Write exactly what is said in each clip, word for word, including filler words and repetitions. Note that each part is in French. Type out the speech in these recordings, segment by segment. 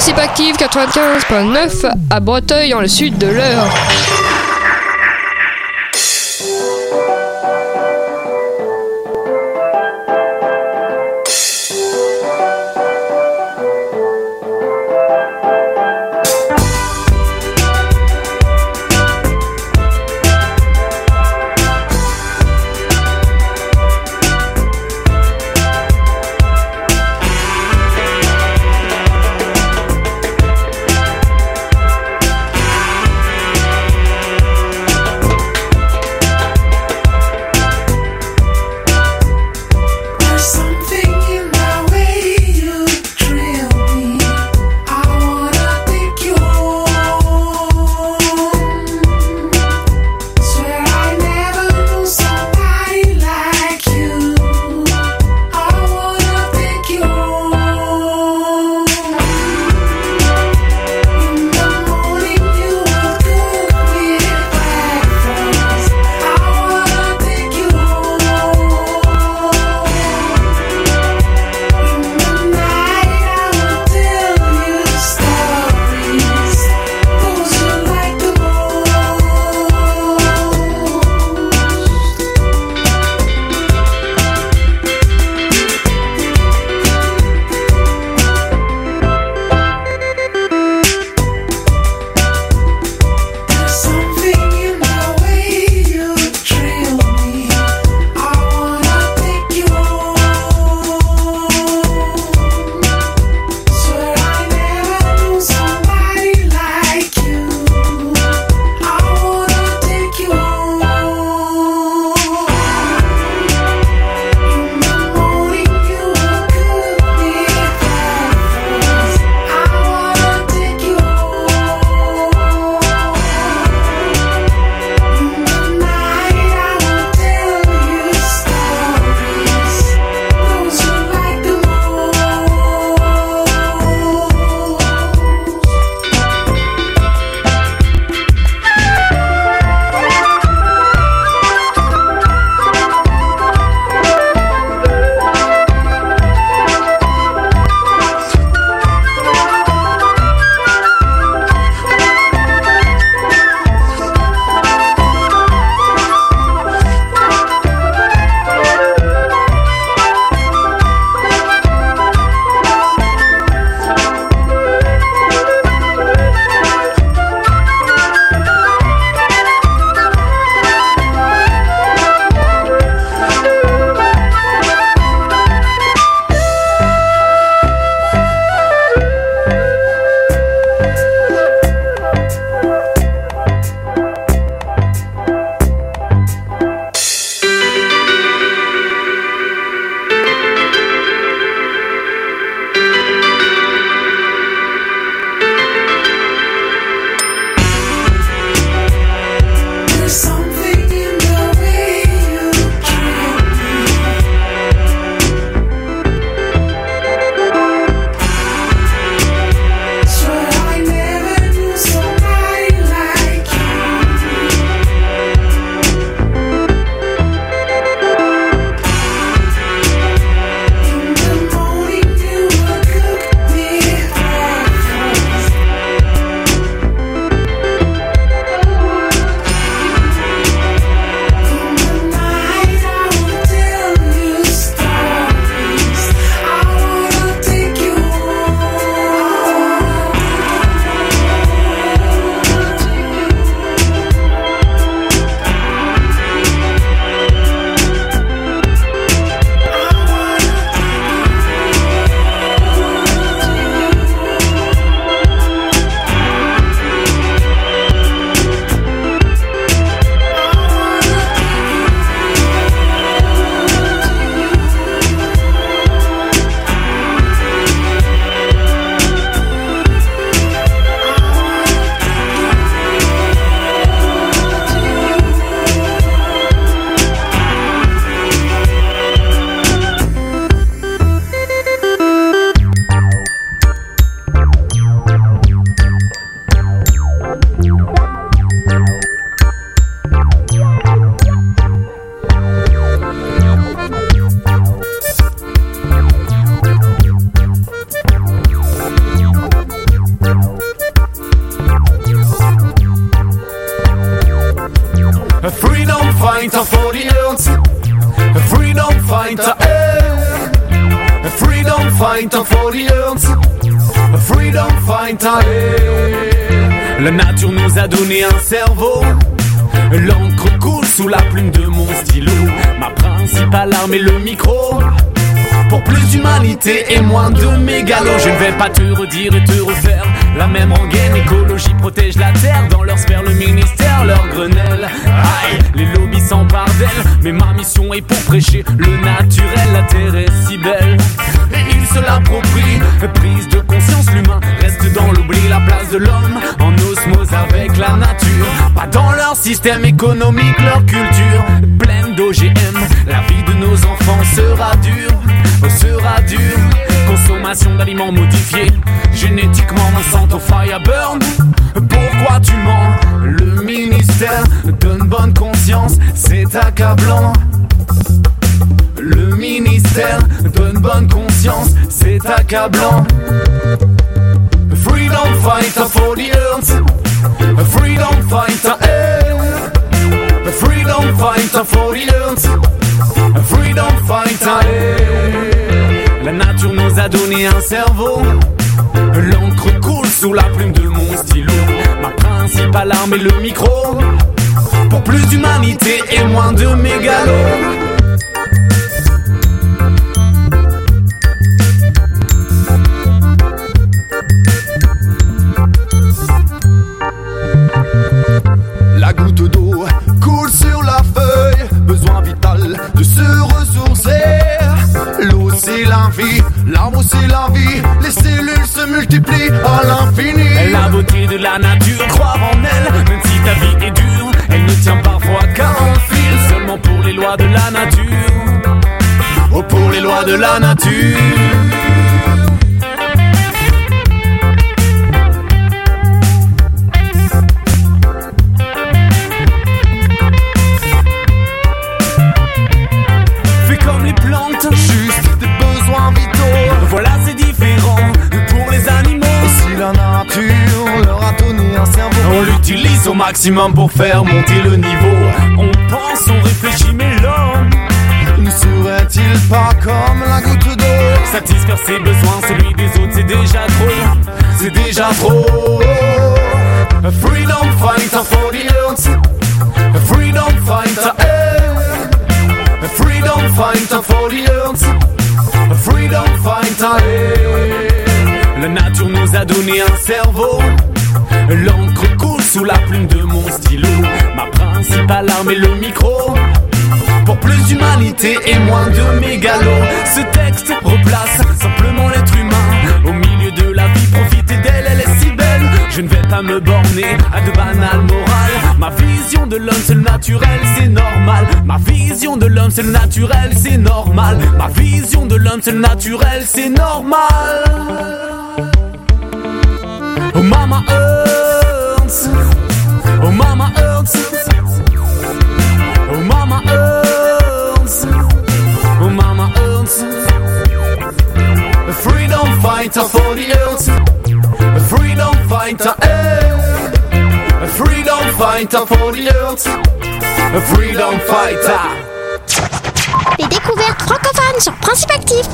Principe active quatre-vingt-quinze virgule neuf à Breteuil dans le sud de l'Eure. freedom fighter for the earth, a freedom fighter, eh. A freedom fighter for the earth, a freedom fighter, eh. La nature nous a donné un cerveau, l'encre coule sous la plume de mon stylo. Ma principale arme est le micro, pour plus d'humanité et moins de mégalo. Je ne vais pas te redire et te refaire la même rengaine. Écologie protège la terre, dans leur sphère le ministère, leur grenelle. Aïe, les lobbies s'emparent d'elle, mais ma mission est pour prêcher le naturel. La terre est si belle et ils se l'approprient. Prise de conscience, l'humain reste dans l'oubli. La place de l'homme en osmose avec la nature, pas dans leur système économique, leur culture pleine d'O G M. La vie de nos enfants sera dure, sera dure. Consommation d'aliments modifiés génétiquement, Monsanto Fireburn. Pourquoi tu mens? Le ministère donne bonne conscience, c'est accablant. Le ministère donne bonne conscience, c'est accablant. Freedom fighter for the earth, a freedom fighter, eh. A freedom fighter for the earth, a freedom fighter, eh. La nature nous a donné un cerveau, l'encre coule sous la plume de mon stylo. Ma principale arme est le micro, pour plus d'humanité et moins de mégalo. La goutte d'eau coule sur la feuille, besoin vital de se ressourcer. L'eau c'est la vie, l'arbre c'est la vie, les cellules se multiplient à l'infini. La beauté de la nature, croire en elle, même si ta vie est dure, elle ne tient parfois qu'à un fil. Seulement pour les lois de la nature, oh pour les lois de la nature. Juste des besoins vitaux, voilà c'est différent pour les animaux. Et si la nature leur a donné un cerveau, on l'utilise au maximum pour faire monter le niveau. On pense, on réfléchit, mais l'homme ne serait-il pas comme la goutte d'eau? Satisfaire ses besoins, celui des autres, c'est déjà trop, c'est déjà trop. A freedom fighter for the earth, a freedom fighter, eh. A freedom fighter for the earth, a freedom fighter, eh. La nature nous a donné un cerveau, l'encre coule sous la plume de mon stylo. Ma principale arme est le micro, pour plus d'humanité et moins de mégalo. Ce texte replace simplement l'être humain au milieu de la vie, profiter d'elle, elle est si belle. Je ne vais pas me borner à de banales morales. Ma vision de l'homme c'est le naturel, c'est normal. Ma vision de l'homme c'est le naturel, c'est normal. Ma vision de l'homme c'est le naturel, c'est normal. Oh mama Earth, oh mama Earth, oh mama Earth, oh mama Earth. A freedom fighter for the earth, a freedom fighter, eh. A freedom fighter for the earth, a freedom fighter. Les découvertes francophones sur Principe Actif.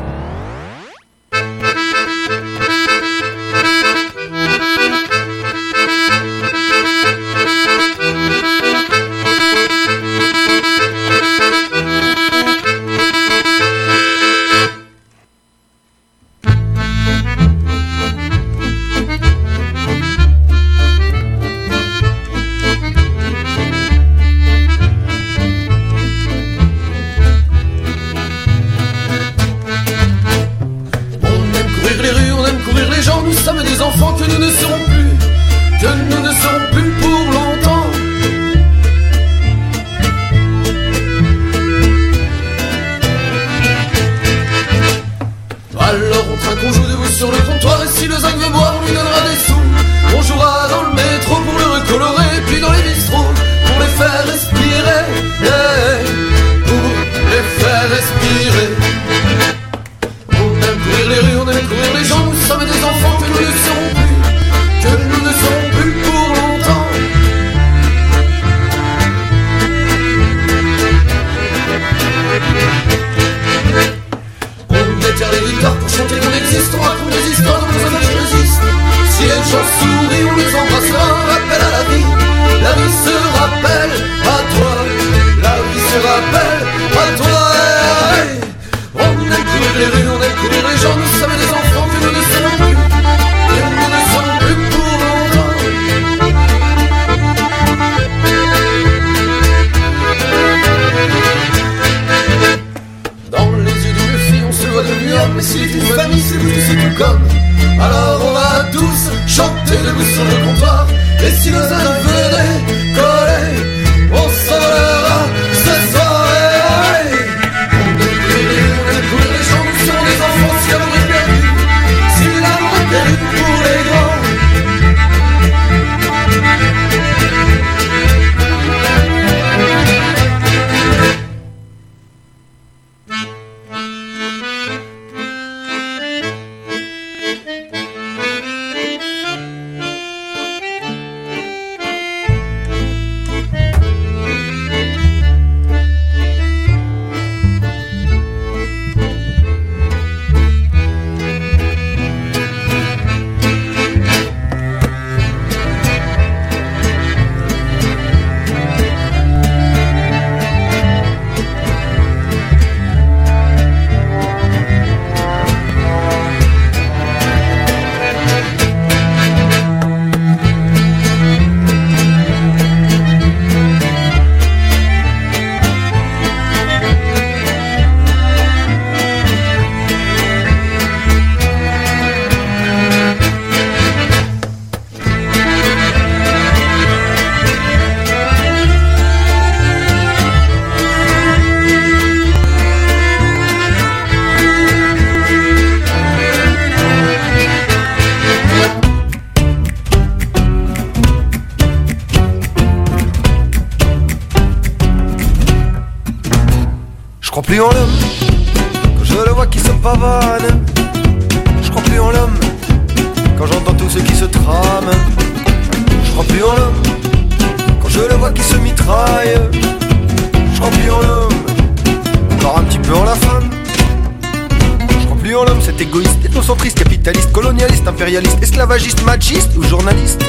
appelle à ton arrêt. On aime courir les rues, on aime courir les gens. Nous sommes des enfants que nous ne sommes plus, que nous ne sommes plus pour longtemps. Dans les yeux d'une fille on se voit devenu homme. Mais si c'est une famille c'est vous c'est tout comme. Alors on va tous chanter debout sur le comptoir. Et si nos âmes venaient coller, on s'enlèvera ce soir. On aime courir les rues, on aime courir les gens. Nous sommes des enfants si l'amour est perdu, si l'amour est perdu pour les grands. Je crois plus en l'homme, quand je le vois qui se pavane. Je crois plus en l'homme, quand j'entends tous ceux qui se trament. Je crois plus en l'homme, quand je le vois qui se mitraille. Je crois plus en l'homme, encore un petit peu en la femme. Je crois plus en l'homme, cet égoïste, ethnocentriste, capitaliste, colonialiste, impérialiste, esclavagiste, machiste ou journaliste.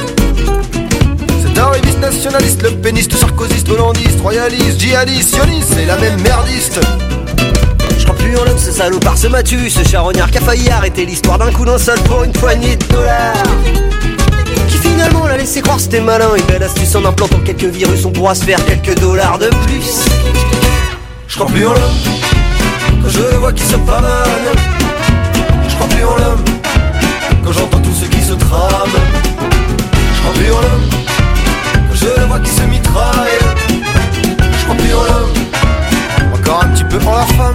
Cet arriviste nationaliste, le péniste, sarkozyste, hollandiste, royaliste, djihadiste, sioniste, c'est la même merdiste. Je crois plus en l'homme, ce salopard, ce matu, ce charognard qui a failli arrêter l'histoire d'un coup d'un seul pour une poignée de dollars. Qui finalement l'a laissé croire c'était malin, une belle astuce en implantant quelques virus, on pourra se faire quelques dollars de plus. Je crois plus en l'homme, quand je le vois qui se pavane. Je crois plus en l'homme, quand j'entends tous ceux qui se trament. Je crois plus en l'homme, quand je le vois qui se mitraille. Je crois plus en l'homme, encore un petit peu en la femme.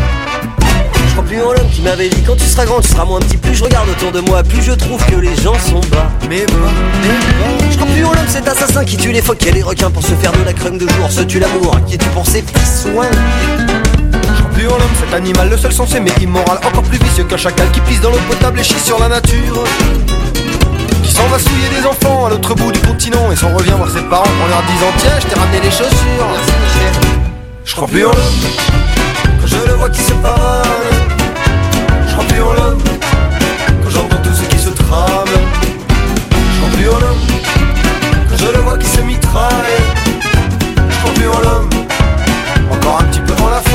Je crois plus en l'homme qui m'avait dit quand tu seras grand tu seras moins petit. Plus je regarde autour de moi, plus je trouve que les gens sont bas. Mais bas, mais bas. Je crois plus en l'homme, cet assassin qui tue les phoques et les requins pour se faire de la crème de jour. Se tue l'amour, qui tue pour ses petits soins. Je crois plus en l'homme, cet animal, le seul censé mais immoral, encore plus vicieux qu'un chacal qui pisse dans l'eau potable et chie sur la nature. Qui s'en va souiller des enfants à l'autre bout du continent et s'en revient voir ses parents en leur disant tiens, je t'ai ramené les chaussures. Merci Michel. Je crois plus en l'homme, quand je le vois qui se pavane. Je crois plus en l'homme, quand j'entends tous ceux qui se trament. Je crois plus en l'homme, quand je le vois qui se mitraille. Je crois plus en l'homme, encore un petit peu en la femme.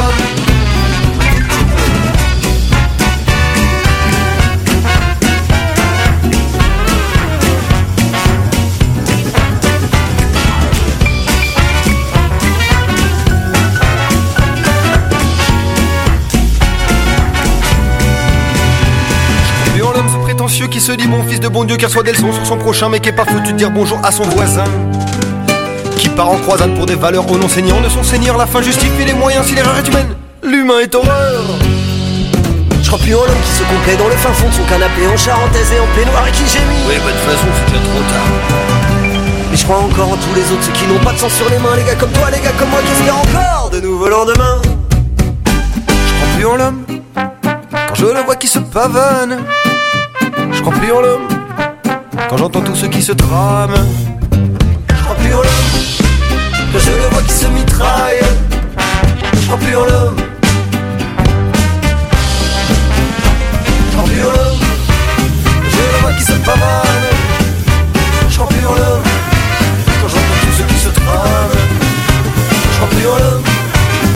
Qui se dit bon fils de bon Dieu, car soit des leçons sur son prochain, mais qui est pas foutu de dire bonjour à son voisin. Qui part en croisade pour des valeurs au non seigneur de son seigneur. La fin justifie les moyens si l'erreur est humaine. L'humain est horreur. Je crois plus en l'homme qui se complaît dans le fin fond de son canapé en charentaise et en peignoir et qui gémit. Oui, bah de toute façon c'est déjà trop tard. Mais je crois encore en tous les autres, ceux qui n'ont pas de sang sur les mains. Les gars comme toi, les gars comme moi, qui espèrent encore de nouveaux lendemains. Je crois plus en l'homme, quand je le vois qui se pavane. Je crois plus en l'homme, quand j'entends tous ceux qui se trament. Je crois plus en l'homme, quand je le vois qui se mitraille. Je crois plus en l'homme. Je crois plus en l'homme, quand je le vois qui se pavane. Je crois plus en l'homme, quand j'entends tous ceux qui se trament. Je crois plus en l'homme,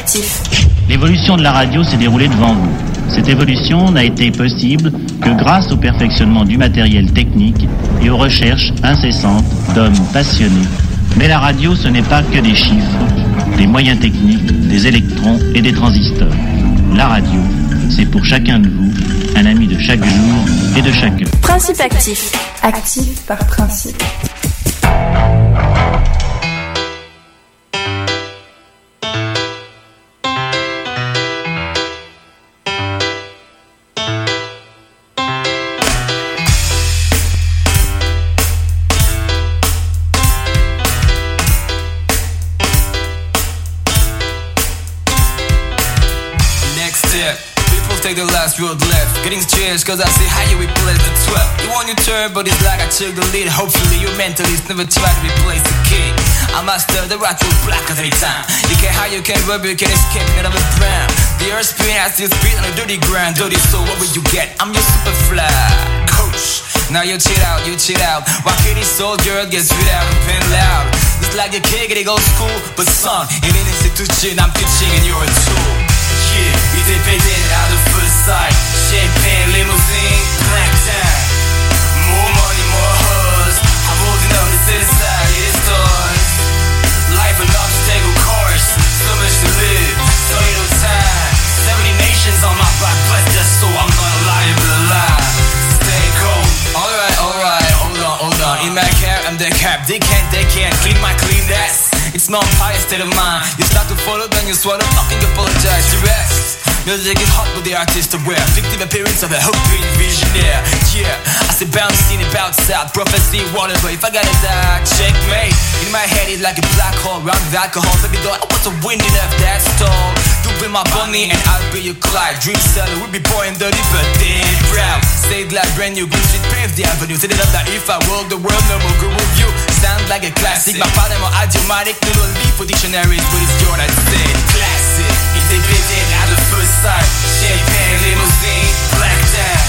actif. L'évolution de la radio s'est déroulée devant vous. Cette évolution n'a été possible que grâce au perfectionnement du matériel technique et aux recherches incessantes d'hommes passionnés. Mais la radio, ce n'est pas que des chiffres, des moyens techniques, des électrons et des transistors. La radio, c'est pour chacun de vous un ami de chaque jour et de chaque heure. Principe actif. Actif par principe. Take the last road left, getting cheers cause I say hi you replace the twelve. You want your turn but it's like I took the lead. Hopefully your mentalist never try to replace the king. I master the right road black at any time. You can't hide, you can't rub, you can't escape none of the brown. The earth spin has still speed on a dirty ground. Dirty so what will you get? I'm your super fly coach. Now you chill out, you chill out. Why can't this soldier get spit out and pen loud? It's like a kid getting go school, but son, in an institution I'm teaching and you're a tool. Yeah, il était pété à the first sight. Champagne, limousine, black time. More money, more hugs. I'm holding up the city side, yeah, it's toys. Life an obstacle course. So much to live, so little time. Seventy nations on my back, bless that soul. I'm not alive, but alive. Stay cold. Alright, alright, hold on, hold on. In my cap, I'm the cap. They can't, they can't clean my clean ass. It's not high state of mind. You start to follow, then you swallow, fucking apologize. You rest. Music is hot with the artist aware. Fictive appearance of a hoping visionaire. Yeah, I say bounce in it, bounce out. Prophecy, whatever. If I gotta die, checkmate. In my head, it's like a black hole. Round with alcohol. Baby doll, I want to win it up that stall. You be my bunny and I'll be your Clyde. Dream seller, we'll be pouring dirty, but damn proud. Stay like brand new, green street, pave the avenue. Set it up that if I walk the world, no more good review. Sound like a classic. My father, more idiomatic. Little leaf for dictionaries, but it's your I said classic. If they bit it at the first sight. Champagne, limousine, black time.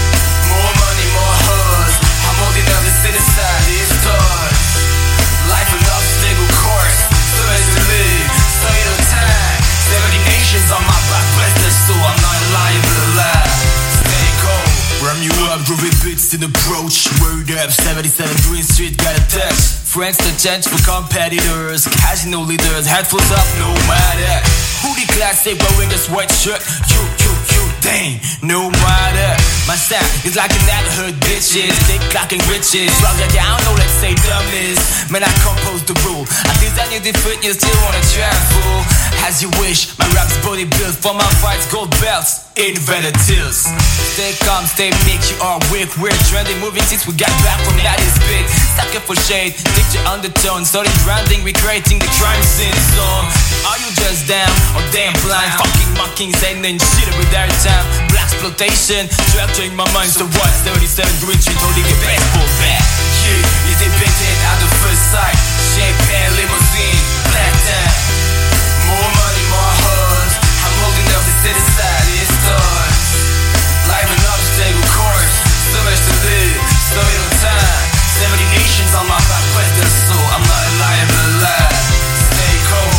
More money, more hugs. I'm holding up the city side, it's toys. Life an obstacle course. So much to live, so little time. Seventy nations on my back, bless the soul. I'm not lying, but alive. Stay cold. Ram you up, groovy beats in approach. Word up, seventy-seven Green Street, got a touch. Friends to change for competitors. Casino leaders, headphones up, no matter. Hoodie classic, wearing a sweatshirt. You, you, you, dang, no matter. My sound is like a neighborhood bitches. Dick clocking riches. Drop that down, no, let's say dumbness. Man, I compose the rule. I design you different, you still wanna travel. As you wish, my rap's body built for my fights, gold belts. Invented tills. Stay calm, stay meek, you are weak. We're trending, moving since we got back from that is big. Sucker for shade, picture undertone. Starting branding, recreating the crime scene song. Are you just damn or damn blind? Fucking mocking, saying shit every their time. Black exploitation, structuring my mind. So what? seventy-seven Green Street, holding a baseball bat. Yeah, is it painted at the first sight? Champagne, limousine, black time. More money, more hugs. I'm holding up the city side, it's toys. Life an obstacle course. So much to live, so little time. Seventy nations on my back, bless their soul. I'm not lying, but alive. Stay cold.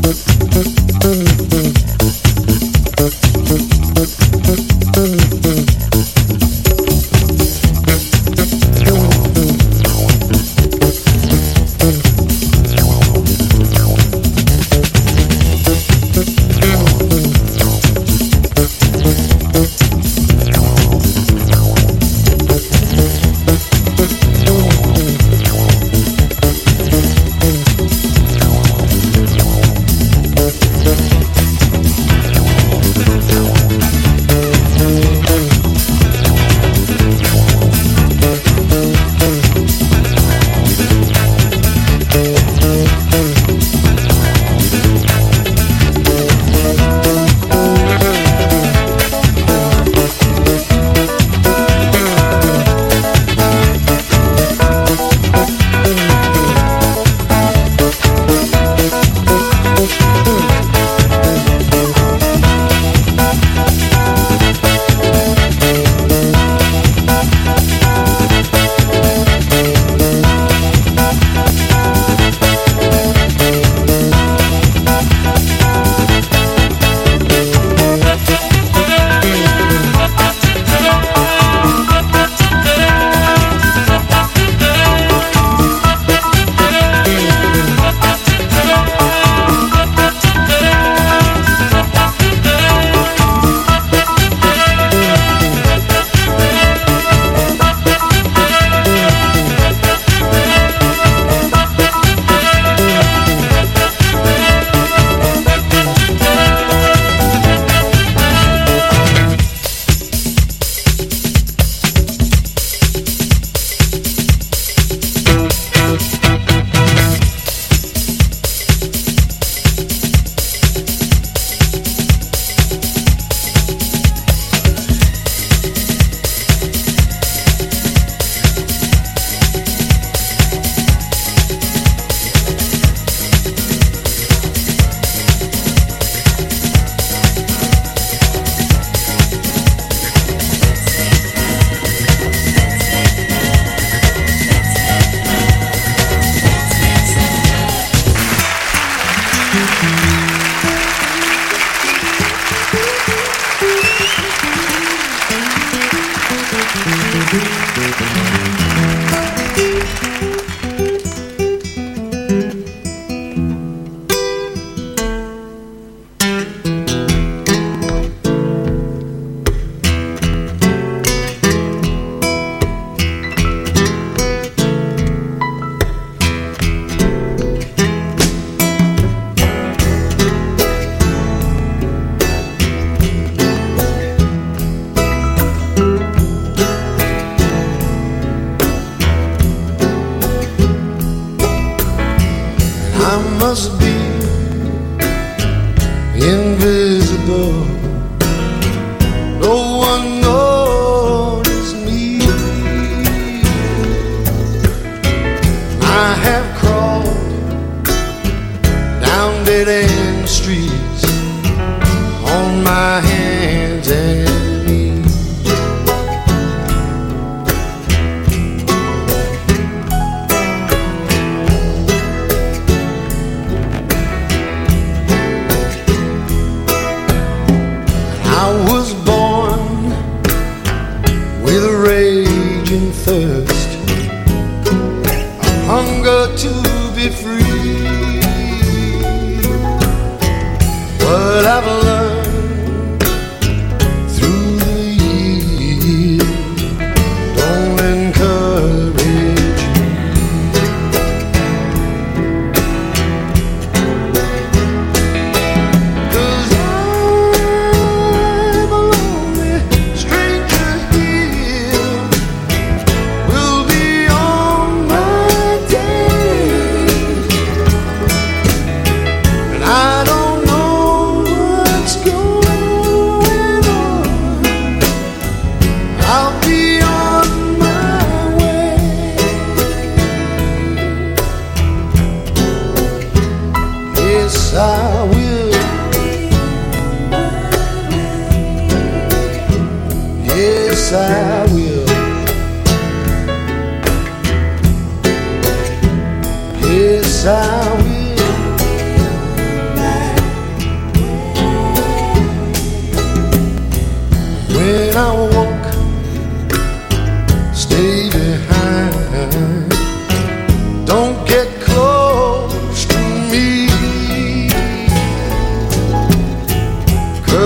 Yes, I will.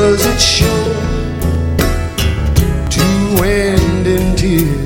was it sure to end in tears?